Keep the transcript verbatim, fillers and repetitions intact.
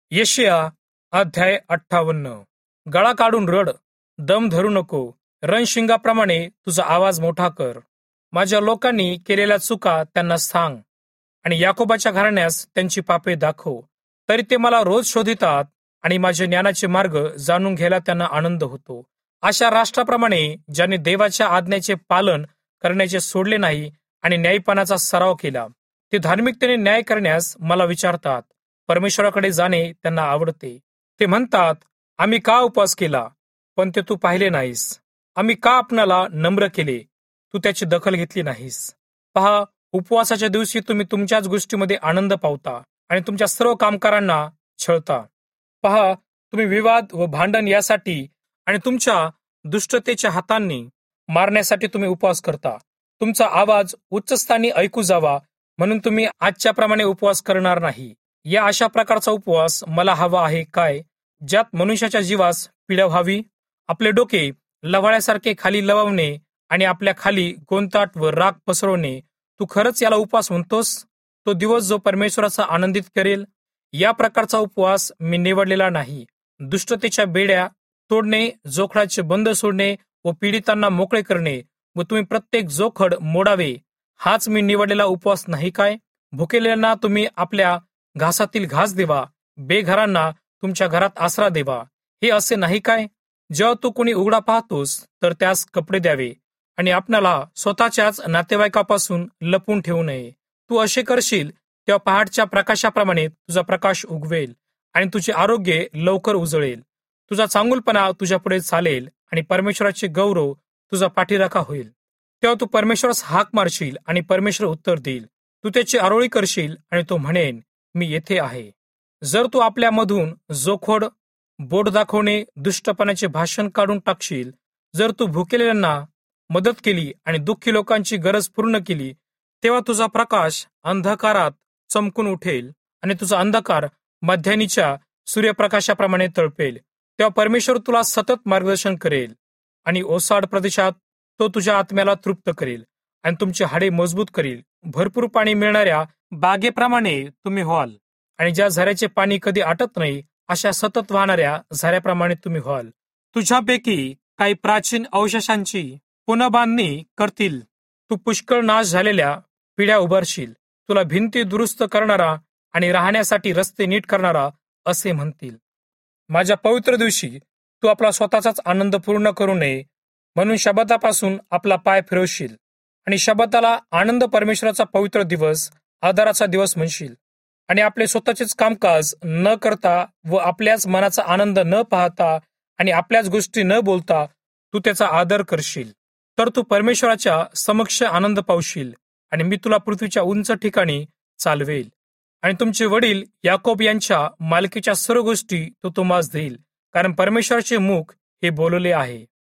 यशाया अध्याय अठ्ठावन्न. गळा काढून रड, दम धरू नको, रणशिंगाप्रमाणे तुझा आवाज मोठा कर. माझ्या लोकांनी केलेल्या चुका त्यांना सांग आणि याकोबाच्या घराण्यास त्यांची पापे दाखव. तरी ते मला रोज शोधितात आणि माझे ज्ञानाचे मार्ग जाणून घ्यायला त्यांना आनंद होतो. अशा राष्ट्राप्रमाणे ज्यांनी देवाच्या आज्ञेचे पालन करण्याचे सोडले नाही आणि न्यायपणाचा सराव केला, ते धार्मिकतेने न्याय करण्यास मला विचारतात. परमेश्वराकडे जाणे त्यांना आवडते. ते म्हणतात, आम्ही का उपवास केला, पण ते तू पाहिले नाहीस. आम्ही का आपणाला नम्र केले, तू त्याची दखल घेतली नाहीस. पहा, उपवासाच्या दिवशी तुम्ही तुमच्याच गोष्टीमध्ये आनंद पावता आणि तुमच्या सर्व कामकारांना छळता. पहा, तुम्ही विवाद व भांडण यासाठी आणि तुमच्या दुष्टतेच्या हातांनी मारण्यासाठी तुम्ही उपवास करता. तुमचा आवाज उच्चस्थानी ऐकू जावा म्हणून तुम्ही आजच्या प्रमाणे उपवास करणार नाही. या अशा प्रकारचा उपवास मला हवा आहे काय, ज्यात मनुष्याच्या जीवास पीडा व्हावी, आपले डोके लवाळ्यासारखे खाली लवणे आणि आपल्या खाली गोंताट व राग पसरवणे. तू खरंच याला उपवास म्हणतोस? तो दिवस जो परमेश्वराचा आनंदित करेल. या प्रकारचा उपवास मी निवडलेला नाही. दुष्टतेच्या बेड्या तोडणे, जोखडाचे बंद सोडणे व पीडितांना मोकळे करणे व तुम्ही प्रत्येक जोखड मोडावे, हाच मी निवडलेला उपवास नाही काय? भुकेलेल्यांना तुम्ही आपल्या घासातील घास देवा, बेघरांना तुमच्या घरात आसरा देवा, हे असे नाही काय? जेव्हा तू कोणी उघडा पाहतोस तर त्यास कपडे द्यावे आणि आपणाला स्वतःच्याच नातेवाईकापासून लपून ठेवू नये. तू असे करशील तेव्हा पहाटच्या प्रकाशाप्रमाणे तुझा प्रकाश उगवेल आणि तुझे आरोग्य लवकर उजळेल. तुझा चांगुलपणा तुझ्या पुढे चालेल आणि परमेश्वराचे गौरव तुझा पाठीराखा होईल. तेव्हा तू परमेश्वरास हाक मारशील आणि परमेश्वर उत्तर देईल. तू त्याची आरोळी करशील आणि तो म्हणेन, मी येथे आहे. जर तू आपल्यामधून जोखोड, बोट दाखवणे, दुष्टपणाचे भाषण काढून टाकशील, जर तू भुकेलेल्यांना मदत केली आणि दुःखी लोकांची गरज पूर्ण केली, तेव्हा तुझा प्रकाश अंधकारात चमकून उठेल आणि तुझा अंधकार मध्यानीच्या सूर्यप्रकाशाप्रमाणे तळपेल. तेव्हा परमेश्वर तुला सतत मार्गदर्शन करेल आणि ओसाड प्रदेशात तो तुझ्या आत्म्याला तृप्त करेल आणि तुमची हाडे मजबूत करेल. भरपूर पाणी मिळणाऱ्या बागेप्रमाणे तुम्ही व्हाल आणि ज्या झऱ्याचे पाणी कधी आटत नाही, अशा सतत वाहणाऱ्या झऱ्याप्रमाणे तुम्ही व्हाल. तुझ्यापैकी काही प्राचीन अवशेषांची पुनर्बांधणी करतील. तू पुष्कळ नाश झालेल्या पिढ्या उभारशील. तुला भिंती दुरुस्त करणारा आणि राहण्यासाठी रस्ते नीट करणारा असे म्हणतील. माझ्या पवित्र दिवशी तू आपला स्वतःचाच आनंद पूर्ण करू नये म्हणून शब्दापासून आपला पाय फिरवशील आणि शब्दाला आनंद परमेश्वराचा पवित्र दिवस, आदराचा दिवस म्हणशील. आणि आपले स्वतःचेच कामकाज न करता व आपल्याच मनाचा आनंद न पाहता आणि आपल्याच गोष्टी न बोलता तू त्याचा आदर करशील. तर तू परमेश्वराच्या समक्ष आनंद पावशील आणि मी तुला पृथ्वीच्या उंच ठिकाणी चालवेल. आणि तुमचे वडील याकोब यांच्या मालकीच्या सर्व गोष्टी तो तुम्हास देईल, कारण परमेश्वराचे मुख हे बोलले आहे.